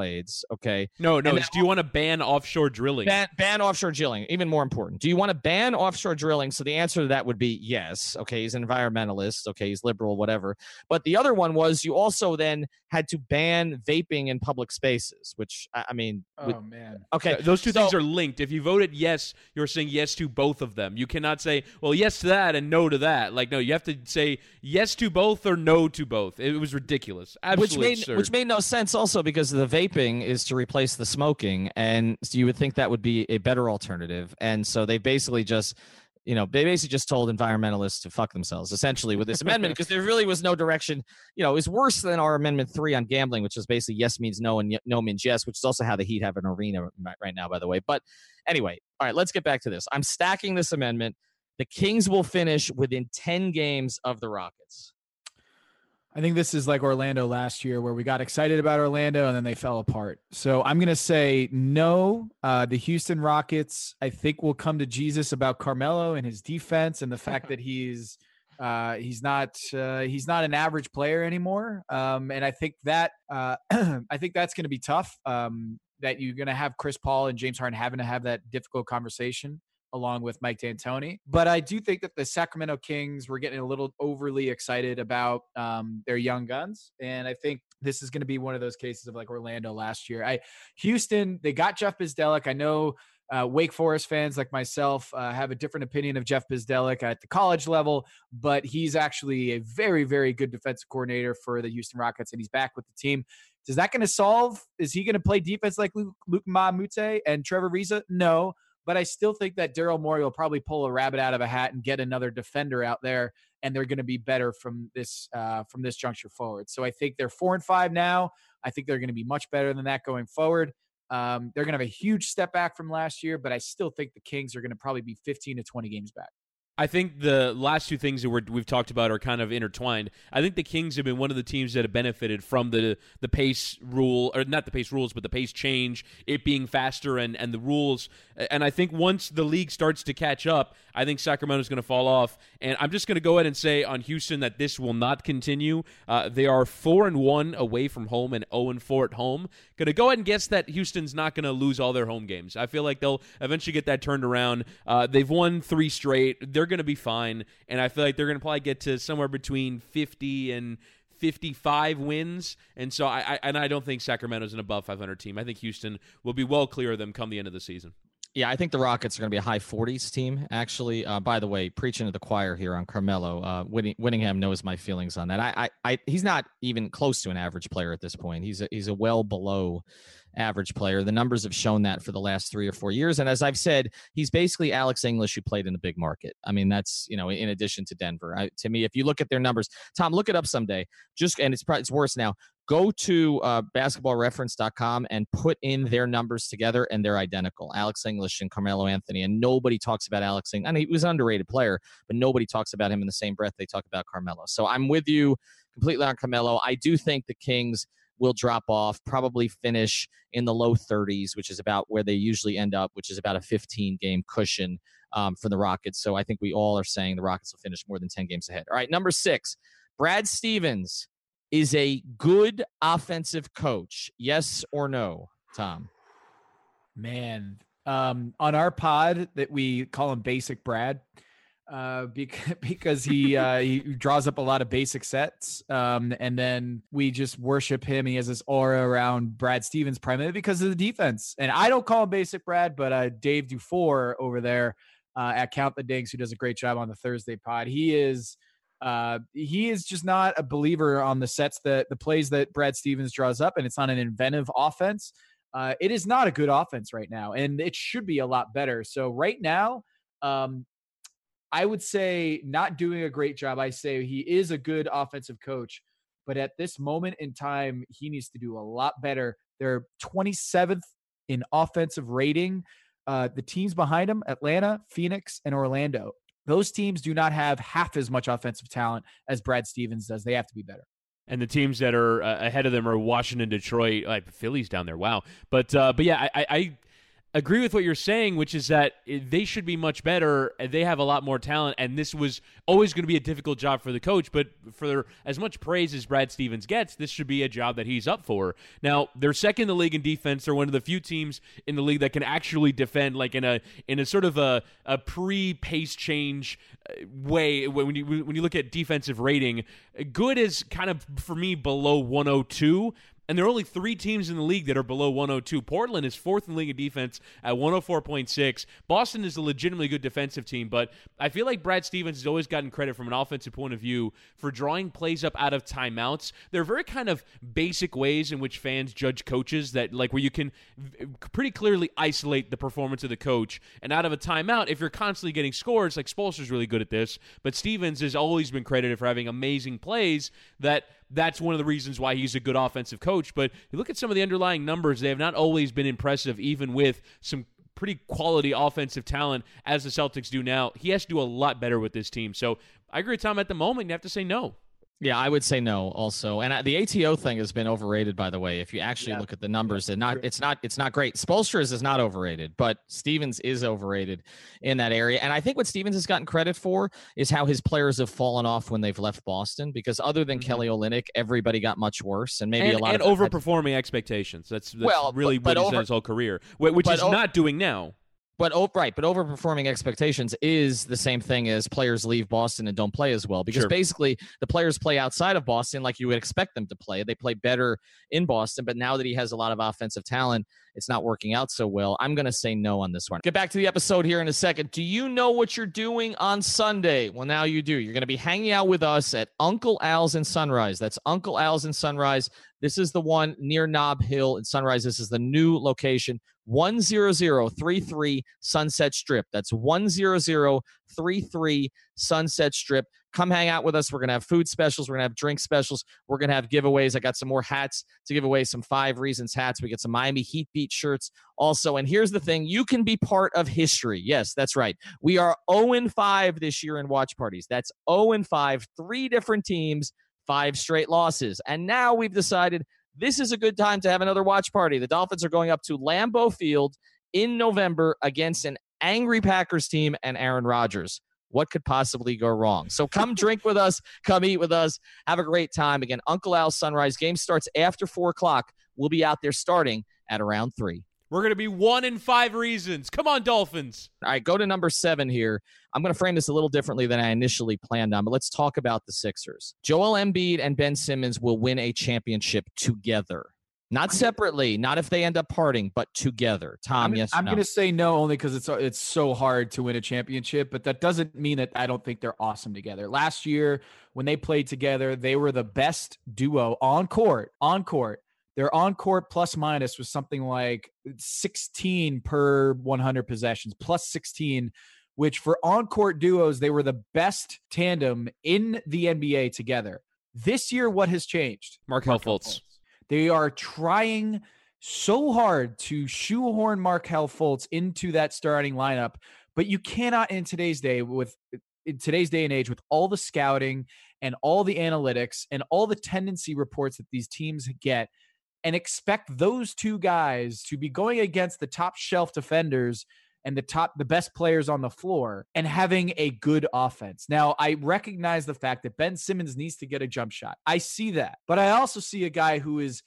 blades. Okay. No, no. And Do you want to ban offshore drilling? Ban, ban offshore drilling. Even more important. Do you want to ban offshore drilling? So the answer to that would be yes. Okay. He's an environmentalist. Okay. He's liberal, whatever. But the other one was you also then had to ban vaping in public spaces, which I, I mean. Oh, would, man. Okay. Those two so, things are linked. If you voted yes, you're saying yes to both of them. You cannot say, well, yes to that and no to that. Like, no, you have to say yes to both or no to both. It was ridiculous. Absolutely which made, absurd. Which made no sense also because the vaping is to replace the smoking. And so you would think that would be a better alternative. And so they basically just, you know, they basically just told environmentalists to fuck themselves essentially with this amendment because there really was no direction. You know, it's worse than our amendment three on gambling, which is basically yes means no and no means yes, which is also how the Heat have an arena right now, by the way. But anyway, all right, let's get back to this. I'm stacking this amendment. The Kings will finish within ten games of the Rockets. I think this is like Orlando last year where we got excited about Orlando and then they fell apart. So I'm going to say no. Uh, the Houston Rockets, I think, will come to Jesus about Carmelo and his defense and the fact that he's uh, he's not uh, he's not an average player anymore. Um, and I think that uh, I think that's going to be tough. Um, that you're going to have Chris Paul and James Harden having to have that difficult conversation along with Mike D'Antoni. But I do think that the Sacramento Kings were getting a little overly excited about um, their young guns. And I think this is going to be one of those cases of like Orlando last year. I Houston, they got Jeff Bzdelik. I know uh, Wake Forest fans like myself uh, have a different opinion of Jeff Bzdelik at the college level, but he's actually a very, very good defensive coordinator for the Houston Rockets, and he's back with the team. Is that going to solve? Is he going to play defense like Luke, Luke Mamute and Trevor Ariza? No. But I still think that Daryl Morey will probably pull a rabbit out of a hat and get another defender out there, and they're going to be better from this uh, from this juncture forward. So I think they're four and five now. I think they're going to be much better than that going forward. Um, they're going to have a huge step back from last year, but I still think the Kings are going to probably be fifteen to twenty games back. I think the last two things that we're, we've talked about are kind of intertwined. I think the Kings have been one of the teams that have benefited from the the pace rule, or not the pace rules, but the pace change, it being faster and, and the rules. And I think once the league starts to catch up, I think Sacramento's going to fall off. And I'm just going to go ahead and say on Houston that this will not continue. Uh, they are four and one away from home and zero and four at home. Going to go ahead and guess that Houston's not going to lose all their home games. I feel like they'll eventually get that turned around. Uh, they've won three straight. They're going to be fine, and I feel like they're going to probably get to somewhere between fifty and fifty-five wins, and so I, I and I don't think Sacramento's an above five hundred team. I think Houston will be well clear of them come the end of the season. Yeah, I think the Rockets are going to be a high forties team, actually. Uh, by the way, preaching to the choir here on Carmelo. Uh, Whitting, Whittingham knows my feelings on that. I, I, I, he's not even close to an average player at this point. He's a, he's a well below average player. The numbers have shown that for the last three or four years. And as I've said, he's basically Alex English who played in a big market. I mean, that's, you know, in addition to Denver. I, to me, if you look at their numbers, Tom, look it up someday. Just and it's probably it's worse now. Go to uh, basketball reference dot com and put in their numbers together, and they're identical. Alex English and Carmelo Anthony, and nobody talks about Alex English. I mean, he was an underrated player, but nobody talks about him in the same breath they talk about Carmelo. So I'm with you completely on Carmelo. I do think the Kings will drop off, probably finish in the low thirties, which is about where they usually end up, which is about a fifteen-game cushion um, for the Rockets. So I think we all are saying the Rockets will finish more than ten games ahead. All right, number six, Brad Stevens is a good offensive coach. Yes or no, Tom? Man, um, on our pod that we call him Basic Brad, uh, because, because he uh, he draws up a lot of basic sets, um, and then we just worship him. He has this aura around Brad Stevens primarily because of the defense. And I don't call him Basic Brad, but uh, Dave Dufour over there uh, at Count the Dinks, who does a great job on the Thursday pod, he is uh, he is just not a believer on the sets that the plays that Brad Stevens draws up, and it's not an inventive offense. Uh, it is not a good offense right now, and it should be a lot better. So right now, um, I would say not doing a great job. I say he is a good offensive coach, but at this moment in time, he needs to do a lot better. They're twenty-seventh in offensive rating. Uh, the teams behind him, Atlanta, Phoenix, and Orlando, those teams do not have half as much offensive talent as Brad Stevens does. They have to be better. And the teams that are uh, ahead of them are Washington, Detroit, like Philly's down there. Wow. But, uh, but yeah, I, I, agree with what you're saying, which is that they should be much better. They have a lot more talent, and this was always going to be a difficult job for the coach. But for as much praise as Brad Stevens gets, this should be a job that he's up for. Now, they're second in the league in defense. They're one of the few teams in the league that can actually defend, like in a in a sort of a, a pre-pace change way. When you when you look at defensive rating, good is kind of, for me, below one oh two. And there are only three teams in the league that are below one oh two. Portland is fourth in the league in defense at one oh four point six. Boston is a legitimately good defensive team, but I feel like Brad Stevens has always gotten credit from an offensive point of view for drawing plays up out of timeouts. There are very kind of basic ways in which fans judge coaches, that like where you can pretty clearly isolate the performance of the coach. And out of a timeout, if you're constantly getting scores, like Spoelstra's really good at this, but Stevens has always been credited for having amazing plays. That That's one of the reasons why he's a good offensive coach. But you look at some of the underlying numbers, they have not always been impressive, even with some pretty quality offensive talent, as the Celtics do now. He has to do a lot better with this team. So I agree with Tom. At the moment, you have to say no. Yeah, I would say no also. And the A T O thing has been overrated, by the way. If you actually yeah. look at the numbers, and not it's not it's not great. Spoelstra's is not overrated, but Stevens is overrated in that area. And I think what Stevens has gotten credit for is how his players have fallen off when they've left Boston, because other than mm-hmm. Kelly Olynyk, everybody got much worse, and maybe and, a lot and of overperforming had... expectations. That's, that's well, really but, but what he's over, done his whole career, which he's over, not doing now. But oh, right, but overperforming expectations is the same thing as players leave Boston and don't play as well, because sure. basically the players play outside of Boston like you would expect them to play. They play better in Boston, but now that he has a lot of offensive talent, it's not working out so well. I'm going to say no on this one. Get back to the episode here in a second. Do you know what you're doing on Sunday? Well, now you do. You're going to be hanging out with us at Uncle Al's in Sunrise. That's Uncle Al's in Sunrise. This is the one near Nob Hill in Sunrise. This is the new location, one zero zero three three Sunset Strip. That's one zero zero three three Sunset Strip. Come hang out with us. We're going to have food specials. We're going to have drink specials. We're going to have giveaways. I got some more hats to give away, some Five Reasons hats. We get some Miami Heat Beat shirts also. And here's the thing. You can be part of history. Yes, that's right. We are oh and five this year in watch parties. That's oh and five, three different teams, five straight losses. And now we've decided this is a good time to have another watch party. The Dolphins are going up to Lambeau Field in November against an angry Packers team and Aaron Rodgers. What could possibly go wrong? So come drink with us. Come eat with us. Have a great time. Again, Uncle Al's Sunrise. Game starts after four o'clock. We'll be out there starting at around three. We're going to be one in five reasons. Come on, Dolphins. All right, go to number seven here. I'm going to frame this a little differently than I initially planned on, but let's talk about the Sixers. Joel Embiid and Ben Simmons will win a championship together. Not separately, not if they end up parting, but together. Tom, I'm, yes I'm no? going to say no only because it's it's so hard to win a championship, but that doesn't mean that I don't think they're awesome together. Last year, when they played together, they were the best duo on court, on court. Their on-court plus-minus was something like sixteen per one hundred possessions, plus sixteen, which for on-court duos, they were the best tandem in the N B A together. This year, what has changed? Markelle Fultz. They are trying so hard to shoehorn Markelle Fultz into that starting lineup, but you cannot in today's day with in today's day and age with all the scouting and all the analytics and all the tendency reports that these teams get and expect those two guys to be going against the top shelf defenders and the top, the best players on the floor and having a good offense. Now, I recognize the fact that Ben Simmons needs to get a jump shot. I see that. But I also see a guy who is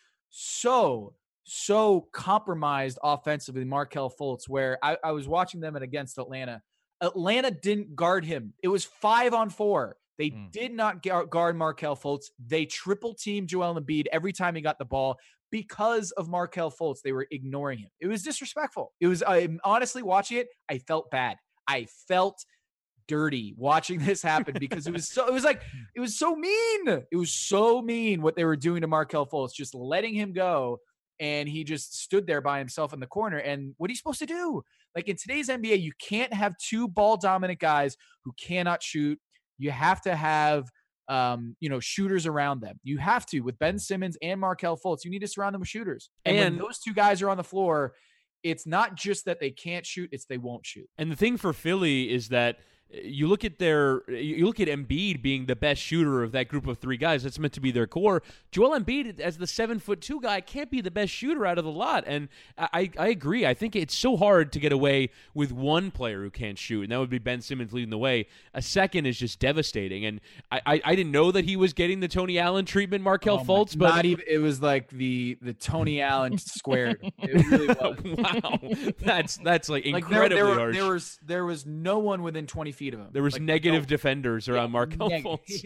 so, so compromised offensively, Markelle Fultz, where I, I was watching them against Atlanta. Atlanta didn't guard him. It was five on four. They mm. did not guard Markelle Fultz. They triple teamed Joel Embiid every time he got the ball. Because of Markelle Fultz, they were ignoring him. It was disrespectful. It was, uh, honestly, watching it, I felt bad. I felt dirty watching this happen because it was so, it was like, it was so mean. It was so mean what they were doing to Markelle Fultz, just letting him go. And he just stood there by himself in the corner. And what are you supposed to do? Like in today's N B A, you can't have two ball dominant guys who cannot shoot. You have to have Um, you know, shooters around them. You have to with Ben Simmons and Markelle Fultz. You need to surround them with shooters. And, and when those two guys are on the floor, it's not just that they can't shoot; it's they won't shoot. And the thing for Philly is that you look at their, you look at Embiid being the best shooter of that group of three guys. That's meant to be their core. Joel Embiid, as the seven foot two guy, can't be the best shooter out of the lot. And I, I agree. I think it's so hard to get away with one player who can't shoot, and that would be Ben Simmons leading the way. A second is just devastating. And I, I, I didn't know that he was getting the Tony Allen treatment, Markelle oh Fultz, my, but not even. It was like the the Tony Allen squared. It really was. Wow, that's that's like Like incredibly there, there, were, harsh. there was there was no one within twenty feet of him. There was like, negative no, defenders around yeah, Markelle neg- Fultz.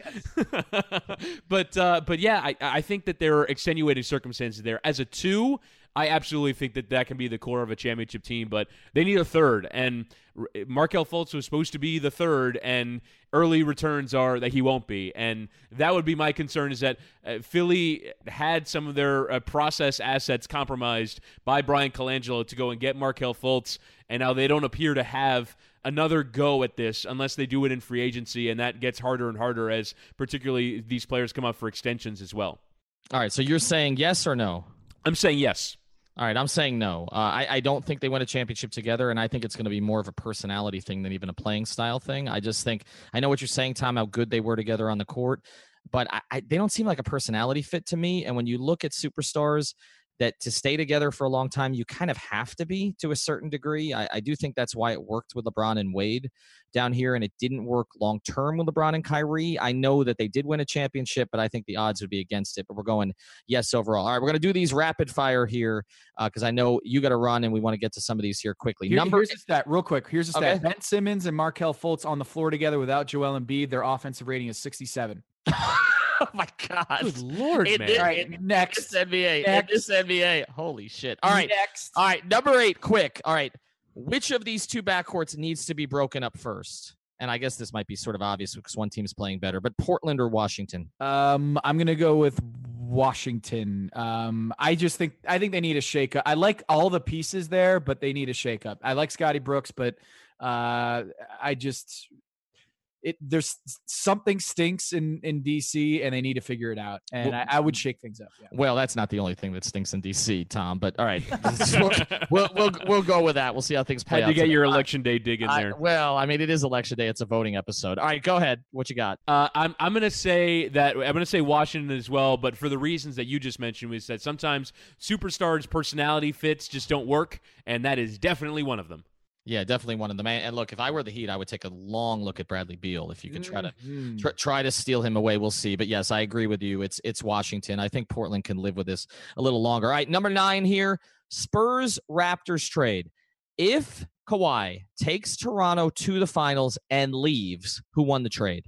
yes. but uh, but yeah, I, I think that there are extenuating circumstances there. As a two, I absolutely think that that can be the core of a championship team, but they need a third. And Markelle Fultz was supposed to be the third, and early returns are that he won't be. And that would be my concern, is that uh, Philly had some of their uh, process assets compromised by Brian Colangelo to go and get Markelle Fultz, and now they don't appear to have another go at this unless they do it in free agency, and that gets harder and harder as particularly these players come up for extensions as well. All right, so you're saying yes or no? I'm saying yes. All right, I'm saying no. Uh, I, I don't think they win a championship together, and I think it's going to be more of a personality thing than even a playing style thing. I just think I know what you're saying, Tom, how good they were together on the court, but I, I, they don't seem like a personality fit to me. And when you look at superstars that to stay together for a long time, you kind of have to be to a certain degree. I, I do think that's why it worked with LeBron and Wade down here, and it didn't work long term with LeBron and Kyrie. I know that they did win a championship, but I think the odds would be against it. But we're going yes overall. All right, we're going to do these rapid fire here because uh, I know you got to run, and we want to get to some of these here quickly. Here, Number here's a stat, real quick. Here's a stat. Okay. Ben Simmons and Markelle Fultz on the floor together without Joel Embiid. Their offensive rating is sixty-seven. Oh my God! Good Lord, It- man. it- All right, next. This N B A. Next. This N B A. Holy shit! All right, Next. all right. Number eight, quick. All right, which of these two backcourts needs to be broken up first? And I guess this might be sort of obvious because one team's playing better, but Portland or Washington? Um, I'm gonna go with Washington. Um, I just think I think they need a shakeup. I like all the pieces there, but they need a shakeup. I like Scotty Brooks, but uh, I just it there's something stinks in in D C and they need to figure it out. And Well- I, I would shake things up. Yeah. Well, that's not the only thing that stinks in D C, Tom. But all right, we'll, we'll we'll we'll go with that. We'll see how things play Had out. to get today. your election day dig in I- there. well, I mean, it is election day. It's a voting episode. All right, go ahead. What you got? Uh, I'm I'm gonna say that I'm gonna say Washington as well, but for the reasons that you just mentioned, was that sometimes superstars' personality fits just don't work, and that is definitely one of them. Yeah, definitely one of them. And look, if I were the Heat, I would take a long look at Bradley Beal if you could try to Mhm. try, try to steal him away. We'll see. But yes, I agree with you. It's it's Washington. I think Portland can live with this a little longer. All right, number nine here, Spurs Raptors trade. If Kawhi takes Toronto to the finals and leaves, who won the trade?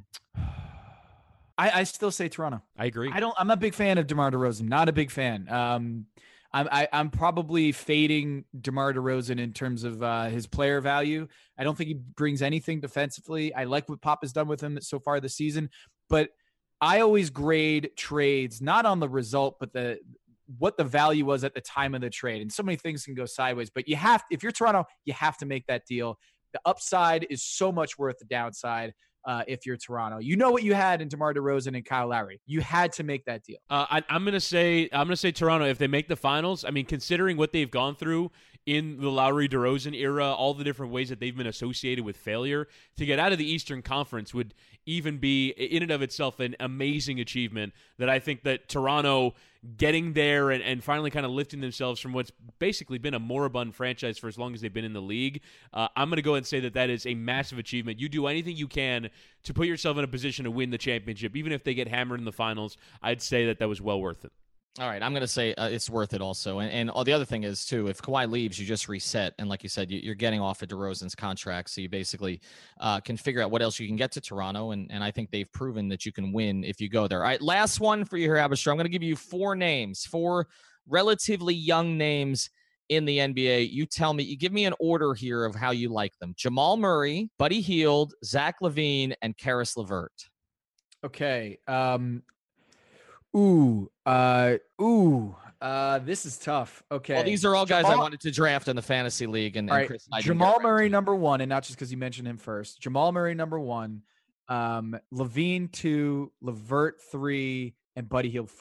I, I still say Toronto. I agree. I don't. I'm a big fan of DeMar DeRozan. Not a big fan. Um, I'm I, I'm probably fading DeMar DeRozan in terms of uh, his player value. I don't think he brings anything defensively. I like what Pop has done with him so far this season, but I always grade trades not on the result, but the what the value was at the time of the trade. And so many things can go sideways, but you have if you're Toronto, you have to make that deal. The upside is so much worth the downside. Uh, if you're Toronto, you know what you had in DeMar DeRozan and Kyle Lowry. You had to make that deal. Uh, I, I'm gonna say I'm gonna say Toronto if they make the finals. I mean, considering what they've gone through in the Lowry DeRozan era, all the different ways that they've been associated with failure, to get out of the Eastern Conference would even be in and of itself an amazing achievement. That I think that Toronto getting there and, and finally kind of lifting themselves from what's basically been a moribund franchise for as long as they've been in the league. Uh, I'm going to go and say that that is a massive achievement. You do anything you can to put yourself in a position to win the championship. Even if they get hammered in the finals, I'd say that that was well worth it. All right, I'm going to say uh, it's worth it also. And, and all the other thing is, too, if Kawhi leaves, you just reset. And like you said, you, you're getting off of DeRozan's contract. So you basically uh, can figure out what else you can get to Toronto. And, and I think they've proven that you can win if you go there. All right, last one for you here, Abishur. I'm going to give you four names, four relatively young names in the N B A. You tell me, you give me an order here of how you like them. Jamal Murray, Buddy Hield, Zach LaVine, and Karis LeVert. Okay. Um, ooh. Uh, ooh. Uh, this is tough. Okay. Well, these are all guys I Jamal- wanted to draft in the fantasy league. And, All and right. Chris and I didn't get Jamal around Murray to. number one, and not just because you mentioned him first. Jamal Murray number one. Um, Levine two, Levert three, and Buddy Hield four.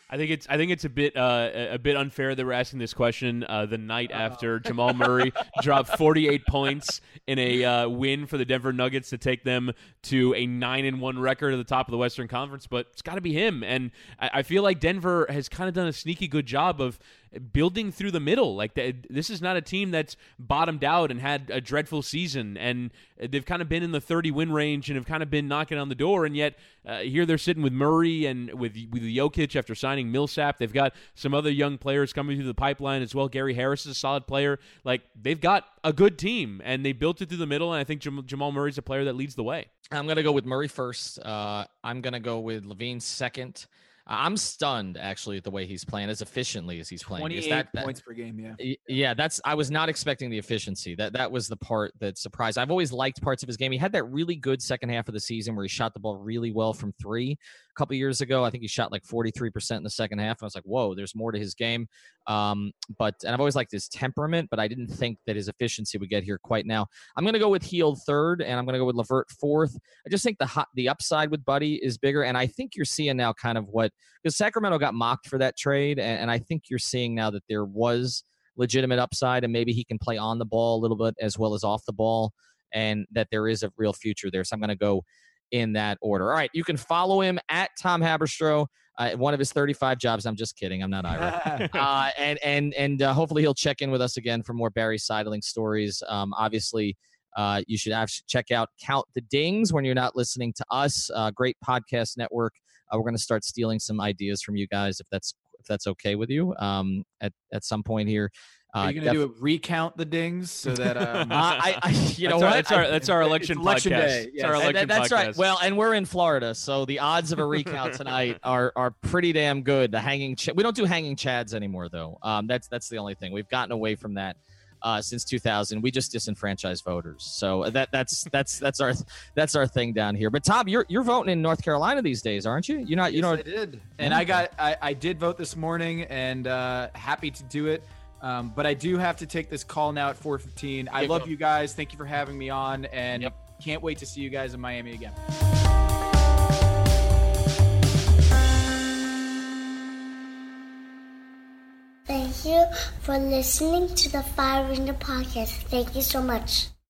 I think it's I think it's a bit uh, a bit unfair that we're asking this question uh, the night Uh-oh. after Jamal Murray dropped forty-eight points in a uh, win for the Denver Nuggets to take them to a nine and one record at the top of the Western Conference. But it's got to be him, and I, I feel like Denver has kind of done a sneaky good job of building through the middle. Like the, this is not a team that's bottomed out and had a dreadful season, and they've kind of been in the thirty win range and have kind of been knocking on the door. And yet uh, here they're sitting with Murray and with with Jokic after signing Millsap. They've got some other young players coming through the pipeline as well. Gary Harris is a solid player. Like they've got a good team, and they built it through the middle. And I think Jam- Jamal Murray's a player that leads the way. I'm going to go with Murray first. Uh, I'm going to go with Levine second. I'm stunned actually at the way he's playing, as efficiently as he's playing. twenty-eight that, that, points per game, yeah. Yeah, that's I was not expecting the efficiency. That that was the part that surprised. I've always liked parts of his game. He had that really good second half of the season where he shot the ball really well from three. A couple years ago, I think he shot like forty-three percent in the second half. And I was like, whoa, there's more to his game. Um, but and I've always liked his temperament, but I didn't think that his efficiency would get here quite now. I'm going to go with Hield third, and I'm going to go with LeVert fourth. I just think the hot, the upside with Buddy is bigger, and I think you're seeing now kind of what because Sacramento got mocked for that trade, and, and I think you're seeing now that there was legitimate upside, and maybe he can play on the ball a little bit as well as off the ball, and that there is a real future there. So I'm going to go in that order. All right, you can follow him at Tom Haberstroh. Uh, one of his thirty-five jobs. I'm just kidding. I'm not Ira. uh, and and and uh, hopefully he'll check in with us again for more Barry Seidling stories. Um, obviously, uh, you should have, check out Count the Dings when you're not listening to us. Uh, great podcast network. Uh, we're going to start stealing some ideas from you guys if that's if that's okay with you. Um, at at some point here. Uh, Are you going to def- do a recount the dings so that um, I, I, you know that's what? Our, that's our that's our election election podcast. Day. Yes. It's our election that, that's podcast. right. Well, and we're in Florida, so the odds of a recount tonight are are pretty damn good. The hanging, ch- we don't do hanging chads anymore, though. Um, that's that's the only thing we've gotten away from that uh, since two thousand. We just disenfranchise voters, so that that's that's that's our that's our thing down here. But Tom, you're you're voting in North Carolina these days, aren't you? You're not. You yes, know, I did, and I got I, I did vote this morning, and uh, happy to do it. Um, but I do have to take this call now at four fifteen. I love you guys. Thank you for having me on, and yep. Can't wait to see you guys in Miami again. Thank you for listening to the Fire Arena Podcast. Thank you so much.